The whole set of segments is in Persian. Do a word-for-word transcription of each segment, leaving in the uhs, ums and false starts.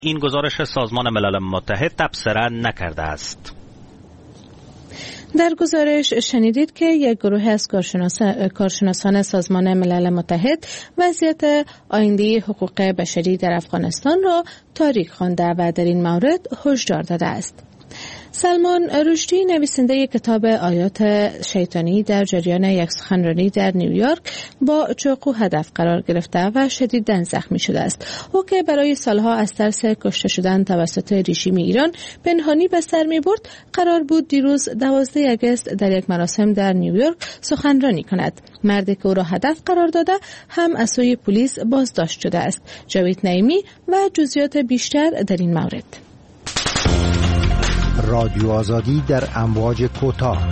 این گزارش سازمان ملل متحد تبصره نکرده است. در گزارش شنیدید که یک گروه از کارشناسان سازمان ملل متحد وضعیت آینده حقوق بشری در افغانستان را تاریک خوانده و در این مورد هشدار داده است. سلمان رشدی، نویسنده کتاب آیات شیطانی، در جریان یک سخنرانی در نیویورک با چاقو هدف قرار گرفته و شدیداً زخمی شده است. او که برای سالها از ترس کشته شدن توسط رژیم ایران پنهانی به سر می‌برد، قرار بود دیروز دوازده آگوست در یک مراسم در نیویورک سخنرانی کند. مردی که او را هدف قرار داده هم از سوی پلیس بازداشت شده است. جاوید نعیمی و جزئیات بیشتر در این مورد. رادیو آزادی در امواج کوتاه.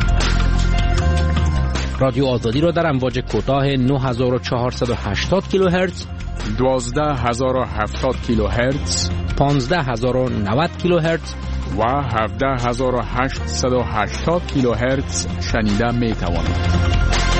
رادیو آزادی را در امواج کوتاه نه هزار و چهارصد و هشتاد کیلوهرتز، دوازده هزار و هفتاد کیلوهرتز، پانزده هزار و نود کیلوهرتز و هفده هزار و هشتصد و هشتاد کیلوهرتز شنیده می توانید.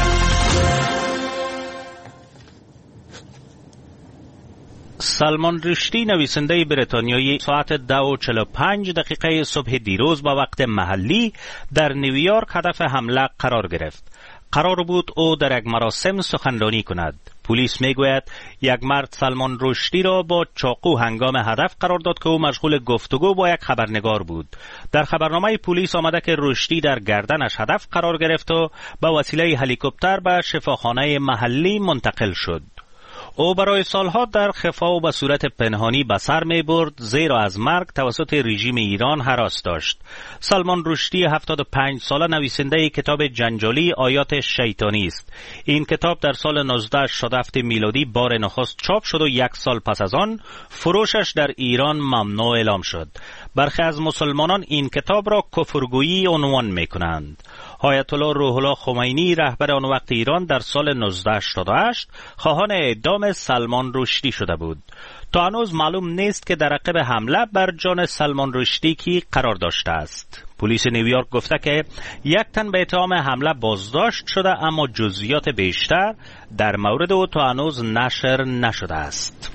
سلمان رشدی، نویسنده بریتانیایی، ساعت دو و چهل و پنج دقیقه صبح دیروز با وقت محلی در نیویورک هدف حمله قرار گرفت. قرار بود او در یک مراسم سخنرانی کند. پلیس میگوید یک مرد سلمان رشدی را با چاقو هنگام هدف قرار داد که او مشغول گفتگو با یک خبرنگار بود. در خبرنامه پلیس آمده که رشدی در گردنش هدف قرار گرفت و با وسیله هلیکوپتر به شفاخانه محلی منتقل شد. او برای سالها در خفا و به صورت پنهانی به سر می برد، زیرا از مرگ توسط رژیم ایران هراس داشت. سلمان رشدی هفتاد و پنج ساله نویسنده کتاب جنجالی آیات شیطانی است. این کتاب در سال نوزده شصت و هفت میلادی بار نخست چاپ شد و یک سال پس از آن فروشش در ایران ممنوع اعلام شد. برخی از مسلمانان این کتاب را کفرگویی عنوان می کنند. آیت الله روح الله خمینی، رهبر آن وقت ایران، در سال نوزده هشتاد و هشت خواهان اعدام سلمان رشدی شده بود. تا هنوز معلوم نیست که در عقب حمله بر جان سلمان رشدی کی قرار داشته است. پلیس نیویورک گفته که یک تن به اتهام حمله بازداشت شده، اما جزئیات بیشتر در مورد او تا هنوز نشر نشده است.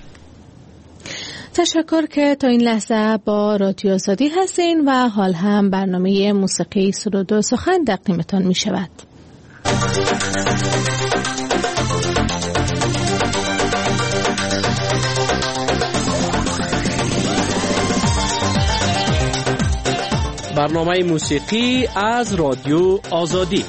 تشکر که تا این لحظه با رادیو آزادی هستین و حال هم برنامه موسیقی سرود و سخن تقدیمتان می شود. برنامه موسیقی از رادیو آزادی.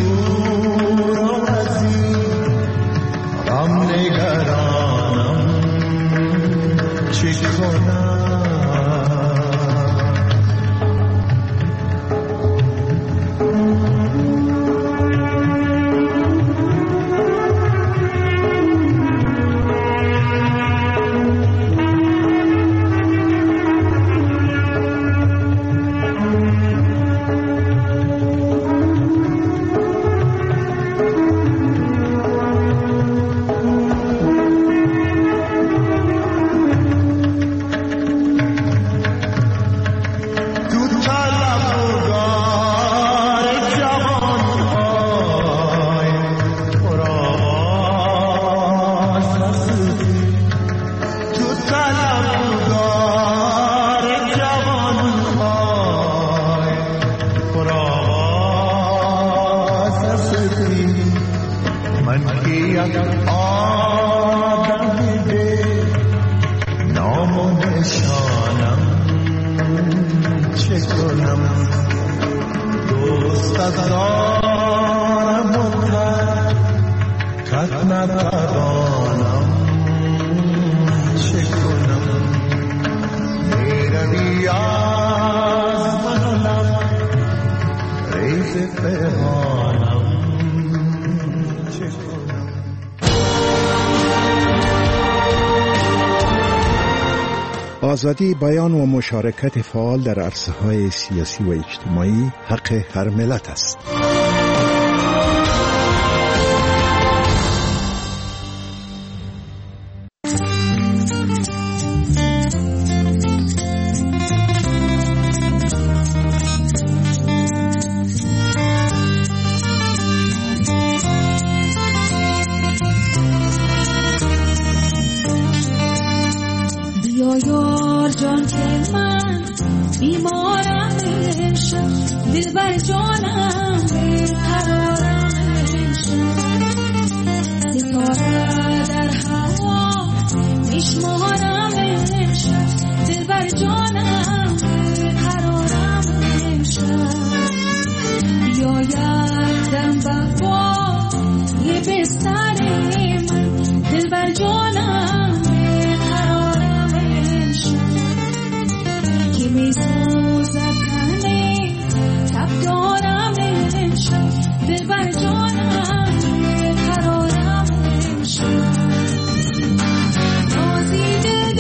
غم نگرانم چه کنم آزادی بیان و مشارکت فعال در عرصه‌های سیاسی و اجتماعی حق هر ملت است. قرارم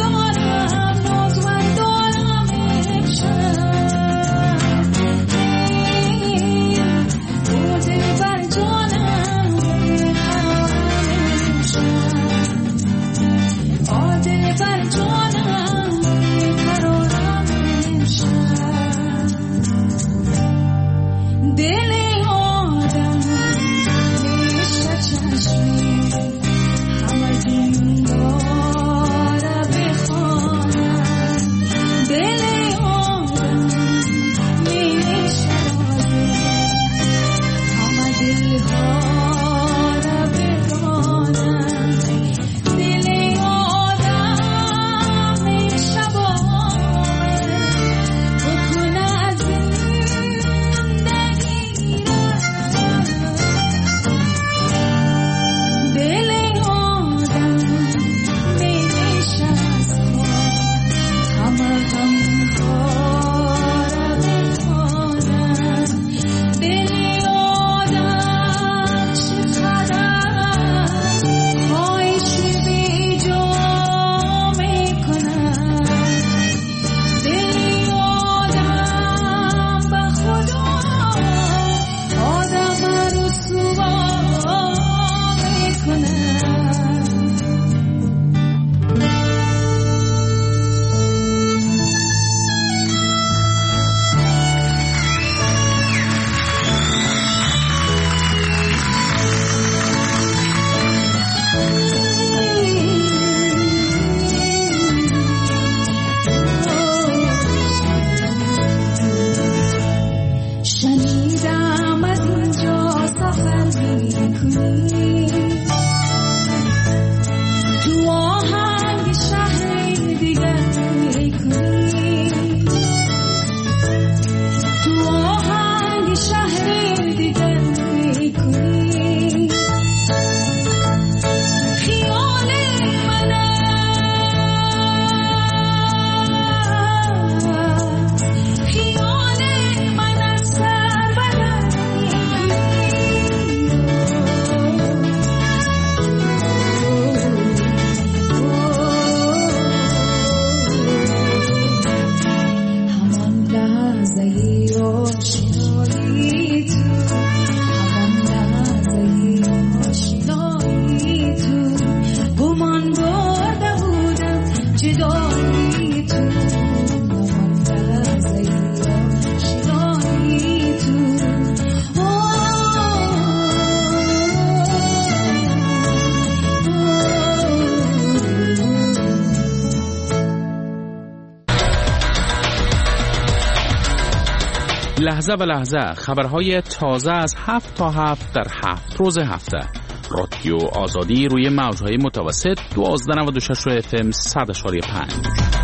لحظه به لحظه خبرهای تازه از هفت تا هفت در هفت روز هفته. رادیو آزادی روی موجهای متوسط دوازده نود و شش اف ام صد اشاری پنج.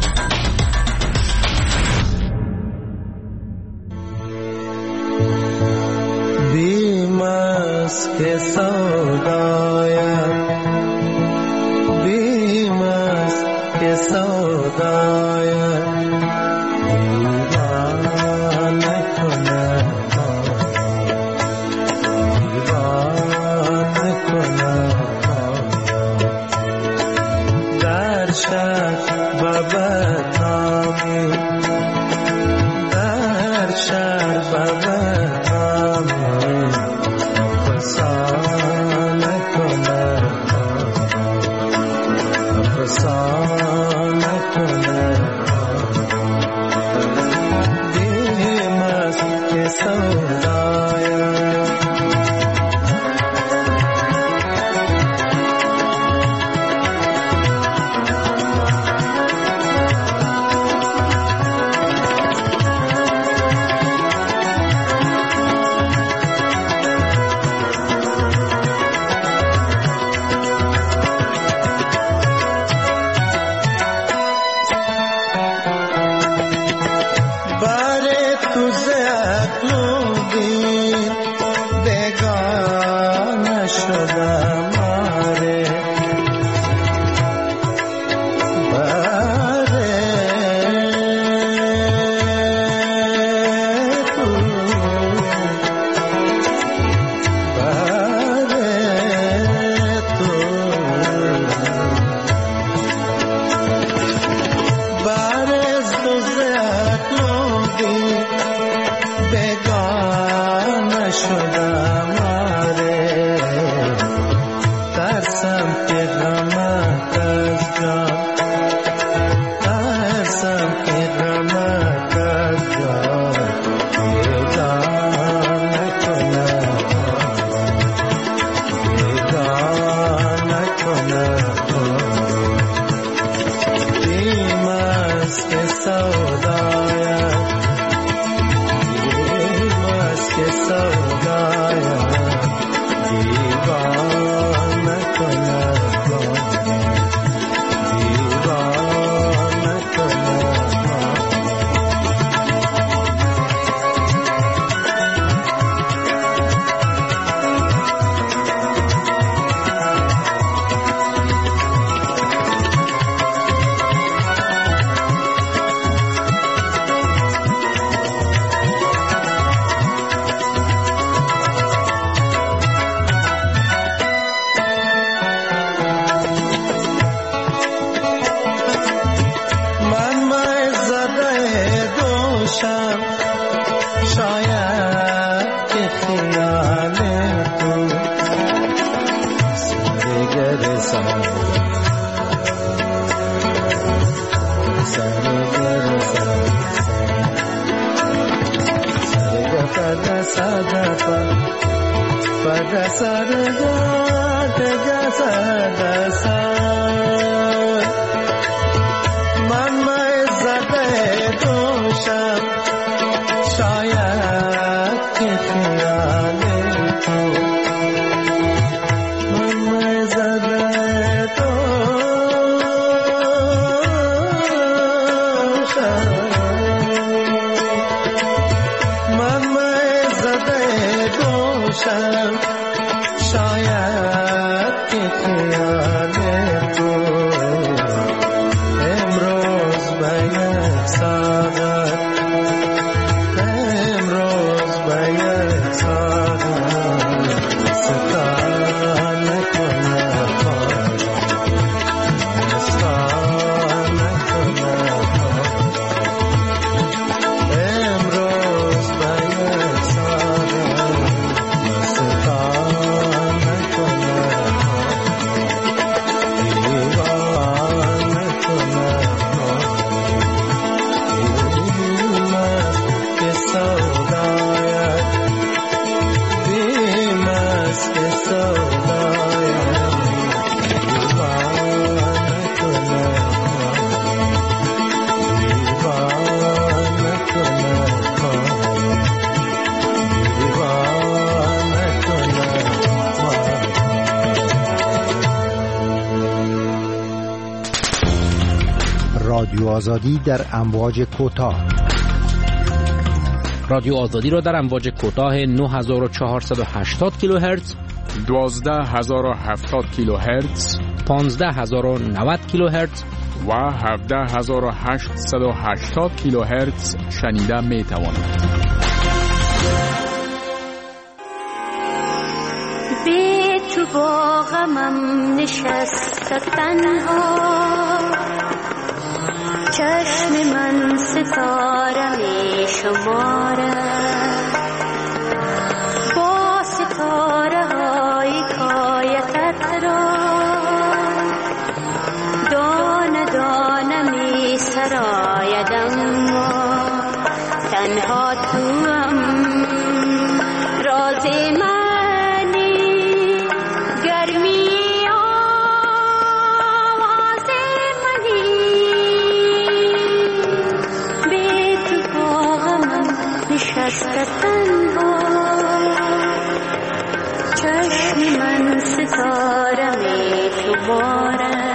بیمس که سودایم بیمس که سودایم دیوانه کنه دیوانه کنه در شهر و بدنامی در شهر و بدنامی افسانه کنه افسانه کنه دیم است که سودایم شاید که خیال رادیو آزادی در امواج کوتاه. رادیو آزادی را در امواج کوتاه نه هزار و چهارصد و هشتاد کیلوهرتز، دوازده هزار و هفتاد کیلوهرتز، پانزده هزار و نود کیلوهرتز و هفده هزار و هشتصد و هشتاد کیلوهرتز شنیده می توانید. به تو با غمم نشست تنها، چشم من ستاره می شمارد، با ستاره های کایتت را دانه دانه می سراید، اما تنها توام راز منی، گرمی آواز منی. به تو با غمم نشسته تنها، چشم من ستاره می شمارد.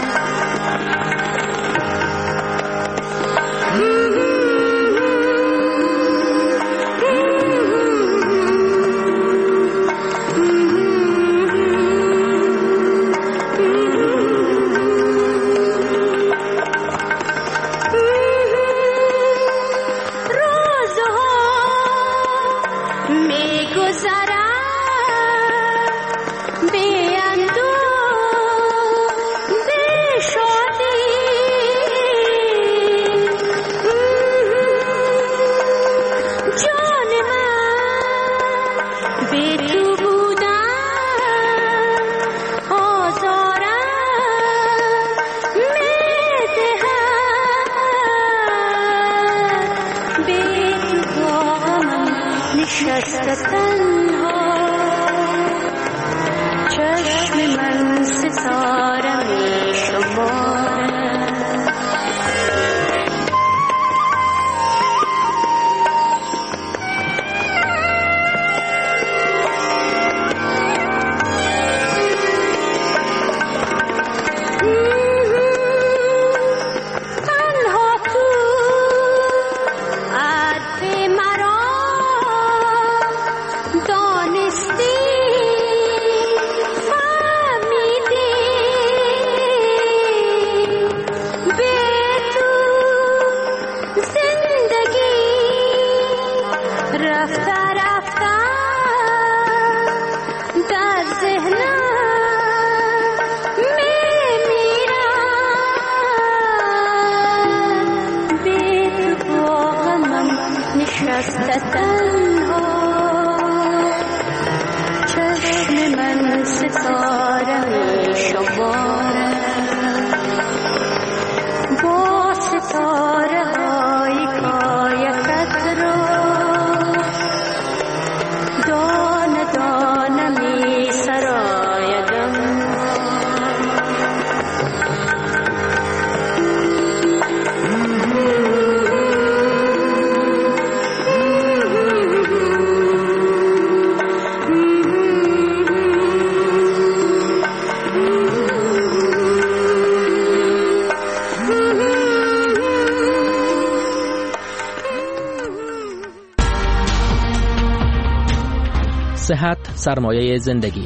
صحت سرمایه زندگی.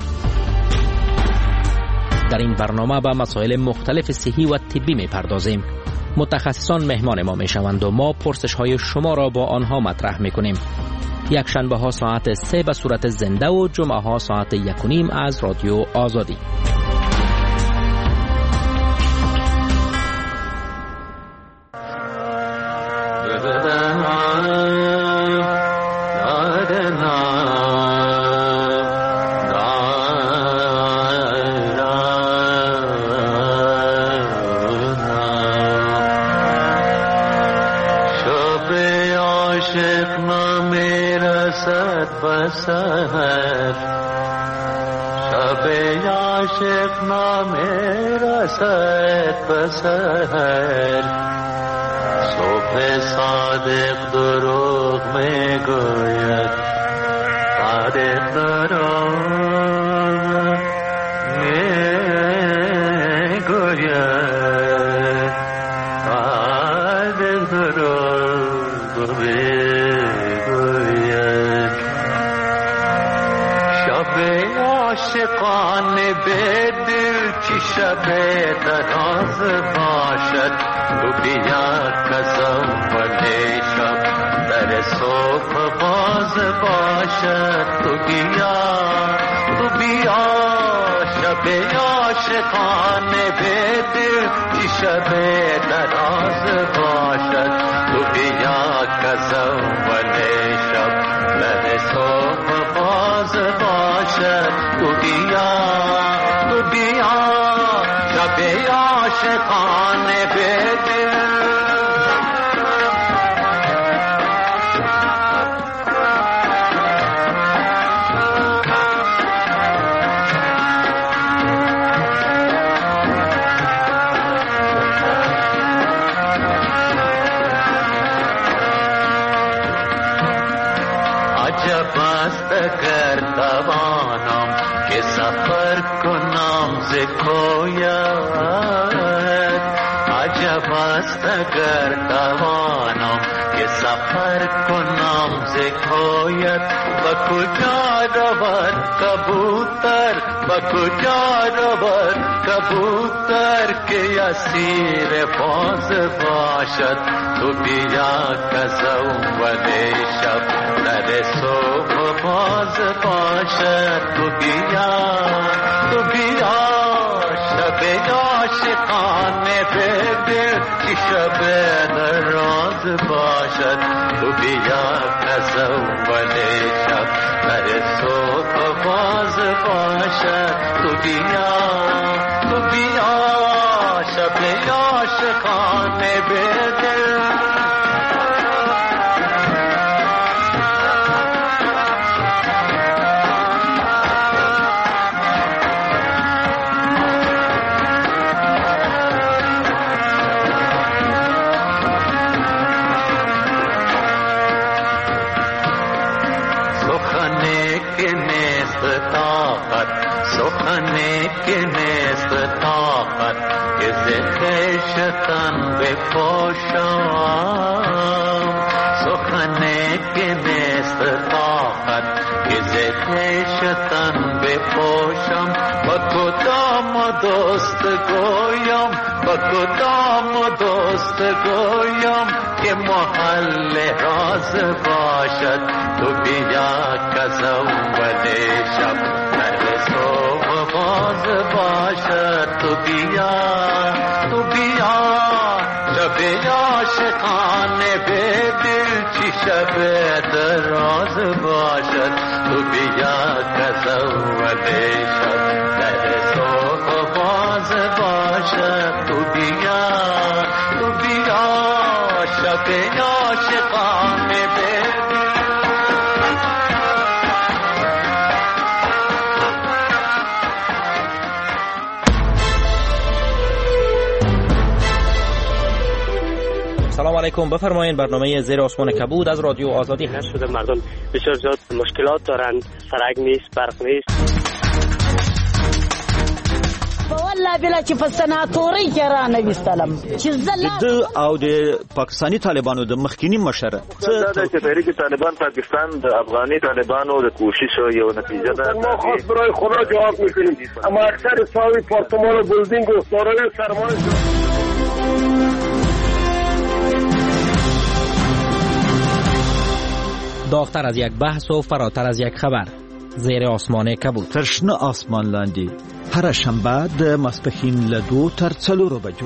در این برنامه به مسائل مختلف صحی و طبی می پردازیم. متخصصان مهمان ما می شوند و ما پرسش های شما را با آنها مطرح می کنیم. یک شنبه ها ساعت سه به صورت زنده و جمعه ها ساعت یک و نیم از رادیو آزادی. سحر شب عاشق نامه رسد بسحر صبح صادق دروغ می گوید صادق دروغ می گوید خانه به دل چی شب دراز باشد تو بیا کزاول شب در صبح باز باشد تو بیا تو بیا شب عاشقانه به دل چی شب دراز باشد تو بیا کزاول شب در صبح باز باشد تو بیا تو بیا شب عاشقانه به دل اگر توانم که سفر کنم ز کویت عجب است اگر توانم که سفر کنم ز کویت و کجا رود کبوتر و کجا رود کبوتر که اسیر باز باشد تو بیا کزاول شب در صبح باز باشد تو بیا تو بیا شب عاشقانه به دل چی شب دراز باشد تو بیا کزاول شب در صبح باز باشد تو بیا تو بیا شب عاشقانه به دل سخنی که نیست طاقت که ز خویشتن بپوشم سخنی که نیست طاقت که ز خویشتن بپوشم با کدام دوست گویم با کدام دوست گویم که محل راز باشد تو بیا کزاول شب صبح باز باشد تو بیا تو بیا شب عاشقانه به دل چی شب دراز باشد تو بیا کزاول شب در صبح باز باشد تو بیا تو بیا شب عاشقانه به سلام علیکم، بفرمایید. برنامه زیر آسمان کبود از رادیو آزادی هست. شده مردم بسیار زیاد مشکلات دارند، سرک نیست، برق نیست. والله بلا چې په سناتوري کې را نویستلم چې زله د او د پاکستانی طالبانو د مخکینی مشر څه د تحریک طالبان پاکستان د افغاني طالبانو د کوشش یو نتیجه ده. ما خاص برای خدا جواب میکنیم، اما اکثر ساوی پارتمان و بلدینگ و دارای سرمایه داغتر از یک بحث و فراتر از یک خبر. زیر آسمان کبود. ترشنه آسمان لاندی. هر شنبه د ماسپښین له دو تر څلورو بجو.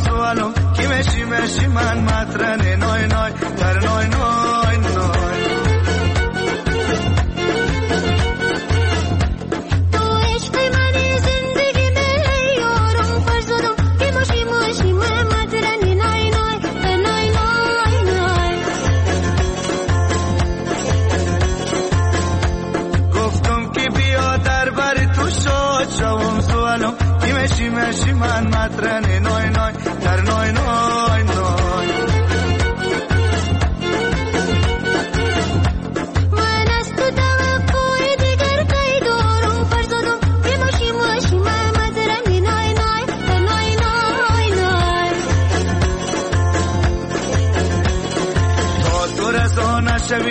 من مطرن نای نای در نای نای نای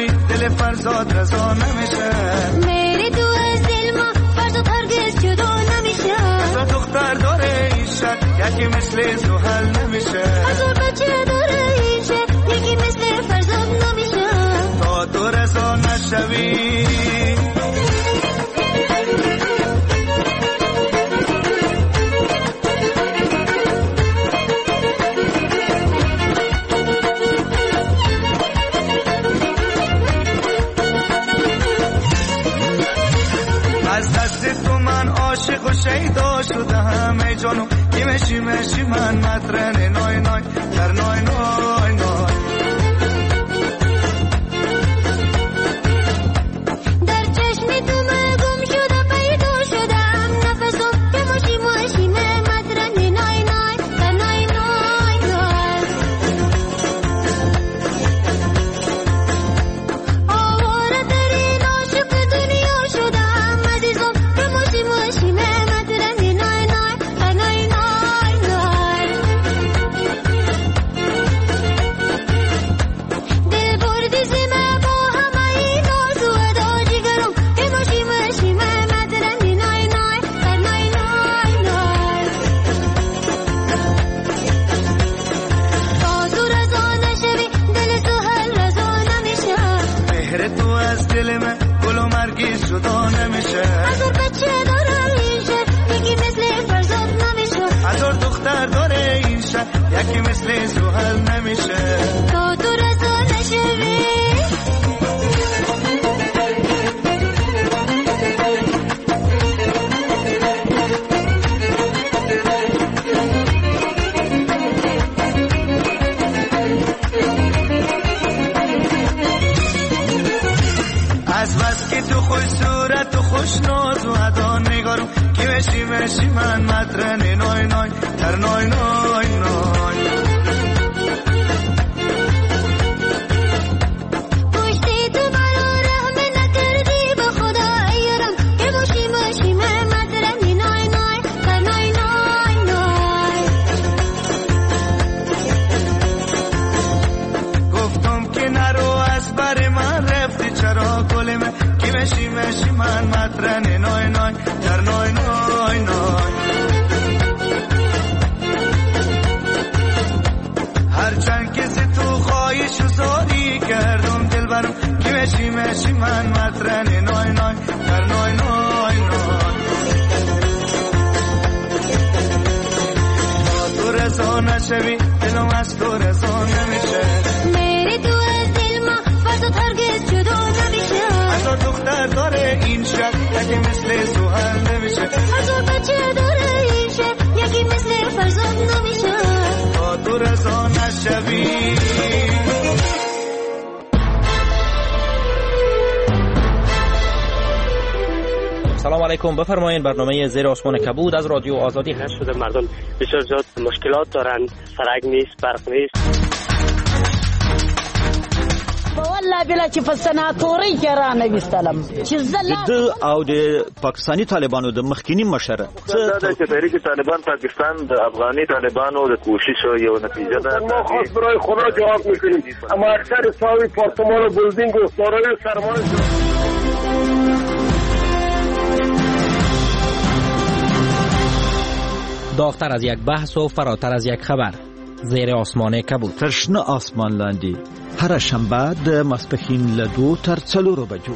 دل فرزاد رضا نمیشه. میری تو از دل ما فرزاد هرگز جدا نمیشه. هزار دختر داره این شهر یکی مثل زحل نمیشه. هزار بچه داره این شهر یکی مثل فرزاد نمیشه. تا تو رضا نشوی عاشق و شیدا شدم ای جانو کی مشی مشی من مطرن نای نای در نای نای نای در چشمی تو من گم شده پیدا شدم نفسم که مشی مشی من مطرن نای نای در نای نای نای آواره ترین عاشق دنیا شدم عزیزم که مشی مشی یکی مثل زحل نمیشه. تا تو رضا نشوی از بس که تو خوش صورت و خوش ناز و ادا نگارم کی مشی مشی من مطرن نای نای در نای نای نای پشتی تو برا رحم نکردی به خدا ایرم که مشی مشی من مطرن نای نای در نای نای نای گفتم که نرو از بر من رفتی چرا گل من کی مشی مشی من مطرن نای نای در نای نای نای هرچند کسی تو خواهش و زاری کردم دل برم کی مشی مشی من مطرن نای نای در نای نای نای تو رضا نشوی دلم از تو رضا نمیشه. میری تو از دل ما فرزاد هرگز جدا نمیشه. هزار دختر داره این شهر یکی مثل زحل نمیشه. هزار بچه داره این شهر یکی مثل فرزاد نمیشه. تا تو رضا نشوی سلام علیکم، بفرمایید. برنامه زیر آسمان کبود از رادیو آزادی هست. شده مردم بسیار زیاد مشکلات دارن، سرک نیست، برق نیست. والله بلا چې په سناتوري کې را نویستلم چې زله د او د پاکستانی طالبانو د مخکینی مشر څه د تحریک طالبان پاکستان د افغاني طالبانو د کوشش یو نتیجه ده. ما خاص برای خدا جواب میکنیم، اما اکثر ساوی پارتمان و بلدینگ و دارای سرمایه داغتر از یک بحث و فراتر از یک خبر، زیر آسمان کبود. تشنه آسمان لاندې هر شنبه د ماسپښین له دوو تر څلورو بجو.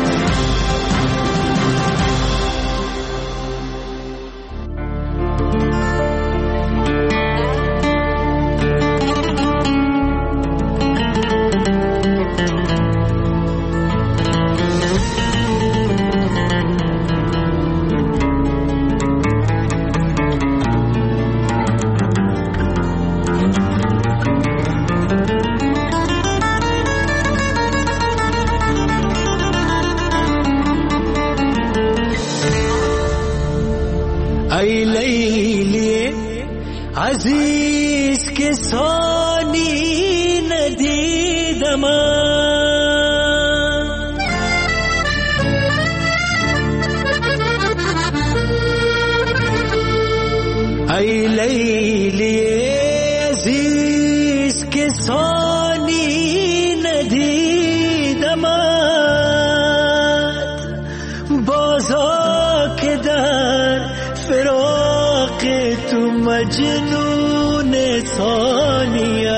ای لیلی عزیز که ثانی ندیدم، ای لیلی عزیز که ثانی ندیدم، مجنون سالیم،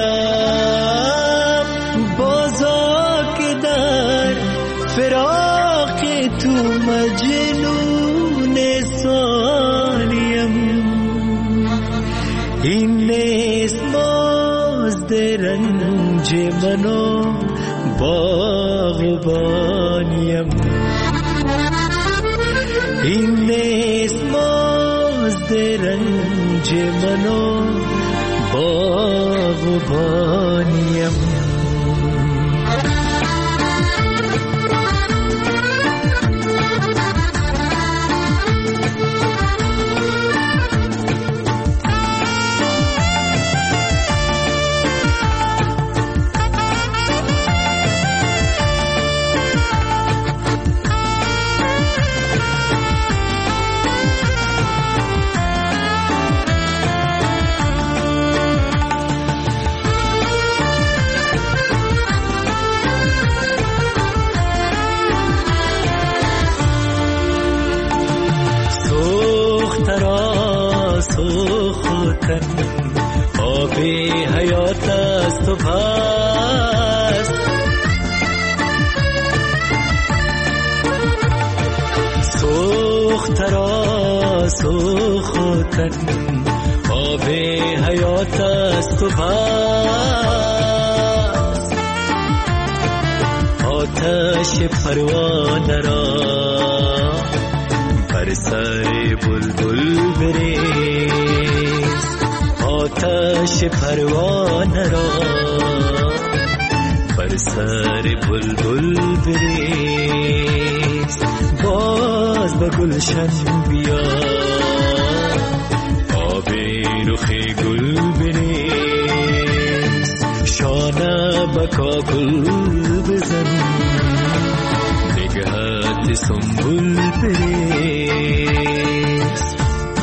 بازا که در فراق تو مجنون سالیم. این نیست مازد رنج منو باغبانیم، این نیست مازد رنج منو باغبانیم. آب حیات است و پست، سوخت را سوختن آب حیات است و پست. آتش پروانه را بر سر بلبل بریز، آتش پروانه را بر سر بلبل بریز. باز به گلشن بیا آب رخ گل بریز، شانه به کاکل بزن نگهت سنبل بریز.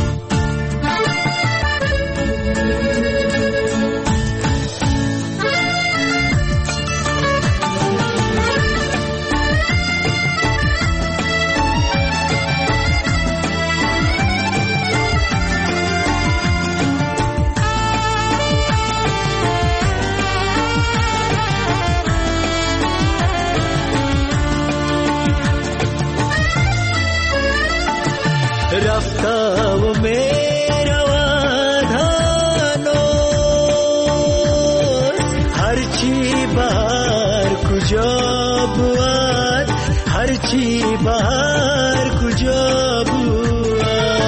رفته و میرود هنوز، هرچی بهر کجا بود، هرچی بهر کجا بود.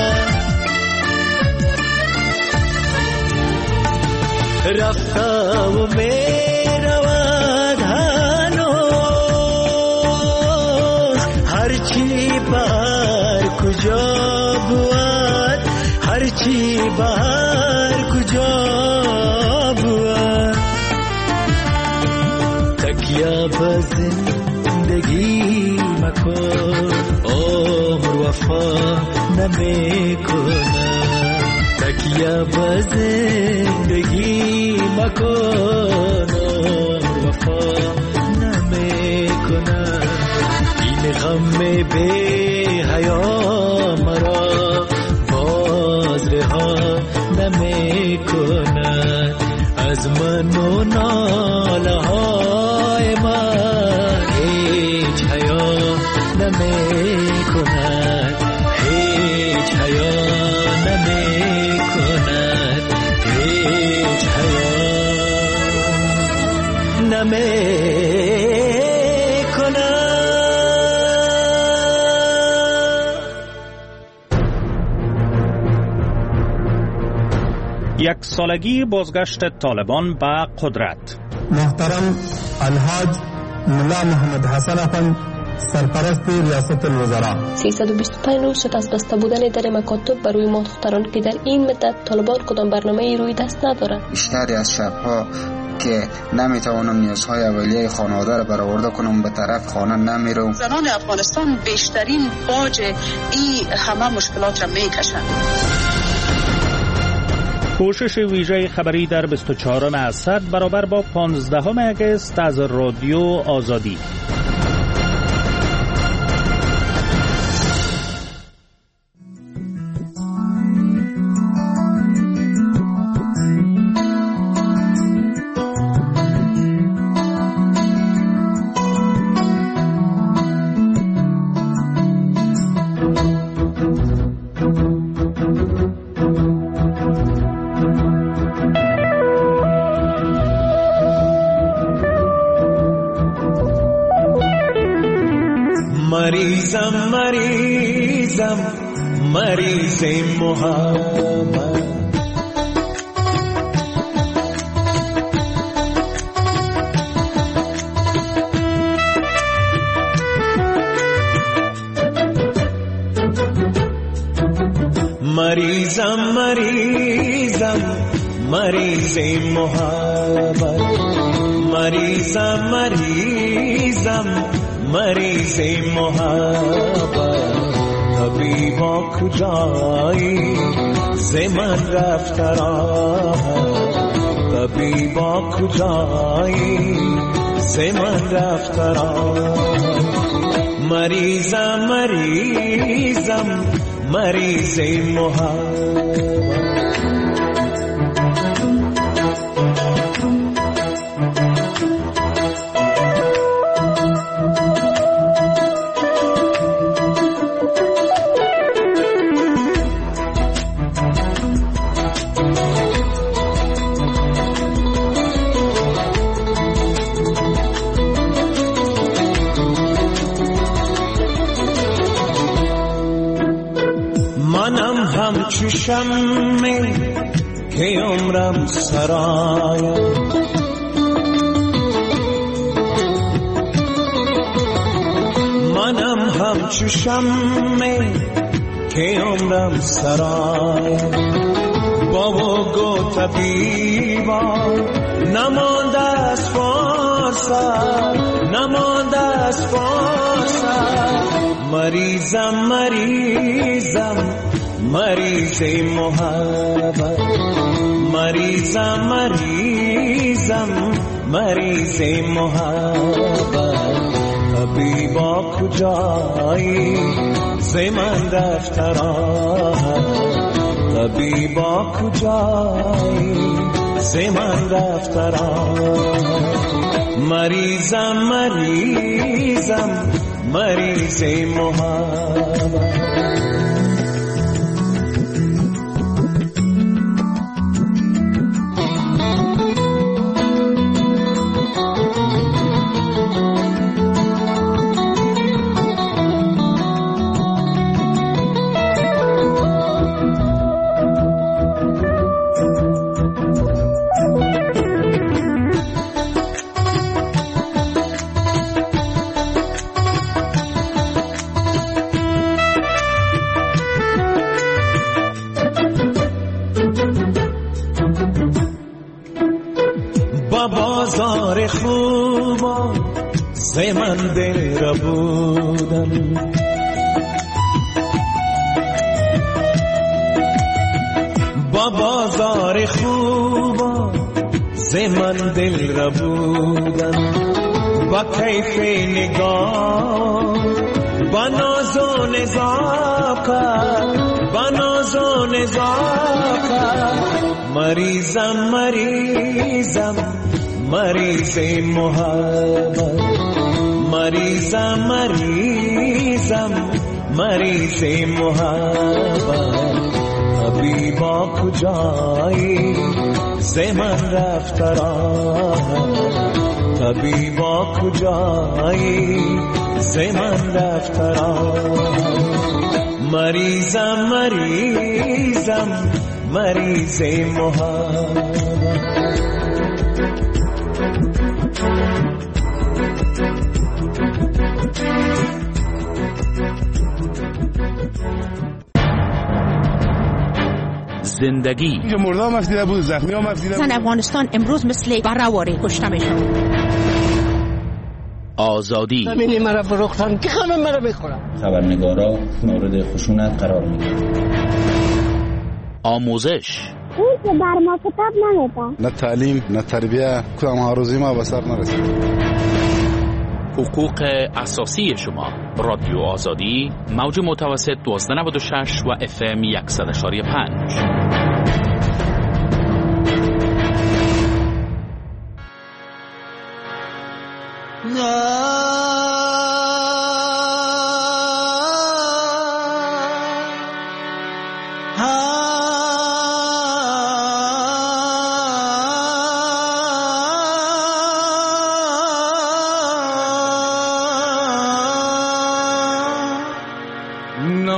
رفته و میرود هنوز، هرچی بهر کجا بود، هرچی بهر کجا بود. تکیه به زندگی مکن، عمر وفا نمیکنه. تکیه به زندگی مکن، عمر وفا نمیکنه. این غم بی حیا مرا باز رها نمی کند، از من و ناله های من هیچ حیا نمی کند، هیچ حیا نمی کند، هیچ حیا نمی کند. یک سالگی بازگشت طالبان به قدرت. محترم الحاج ملا محمد حسن افند سرپرست ریاست الوزراء، سیصد و بیست و پنج روز شد از بسته بودن در مکاتب بر روی ما دختران که در این مدت طالبان کدام برنامه روی دست ندارند. بیشتری از شبها که نمیتوانم نیازهای اولیه خانواده را برآورده کنم به طرف خانه نمیرم. زنان افغانستان بیشترین باج این همه مشکلات را میکشند. کوشش ویژه خبری در بیست و چهارم اسد برابر با پانزدهم اگست از رادیو آزادی. مریضم مریضم مریض محبت. مریضم مریضم مریض محبت. مریضم مریضم مریض محبت. طبیبا کجایی ز من رفت راحت. طبیبا کجایی ز من رفت راحت. مریضم مریضم مریض محبت. همچو شمع که عمرم سرایم. منم همچو شمع که عمرم سرایم. بابا گو طبیبا نمانده از فرصت، نمانده از فرصت. مریضم مریضم مریض محبت. مریضم مریضم مریض محبت. طبیبا کجایی ز من رفت راحت. طبیبا کجایی ز من رفت راحت. مریضم مریضم مریض محبت. بازار خوبا ز من دل ربودم. با بازار خوبا ز من دل ربودم. با کیف نگاه با ناز و نزاکت، با ناز و نزاکت. مریضم مریضم مریض محبت. مریضم مریضم مریض محبت. طبیبا کجایی ز من رفت راحت. طبیبا کجایی ز من رفت راحت. مریضم مریضم مریض محبت. زندگی مردم هم دیده بود، زخمی هم دیده بود. زن افغانستان امروز مثل برهواری کشته میشن. آزادی زمینی مرا فروختن که خانم مرا میخورم. خبرنگارا مورد خشونت قرار میگیرن. آموزش اون که بر ما کتاب نمیده. نه تعلیم نه تربیه، کدام هاروزی ما به سر نرسید. حقوق اساسی شما. رادیو آزادی موج متوسط دوازده نود و شش و اف ام صد و پنج.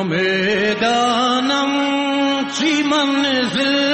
نمیدانم چی منزل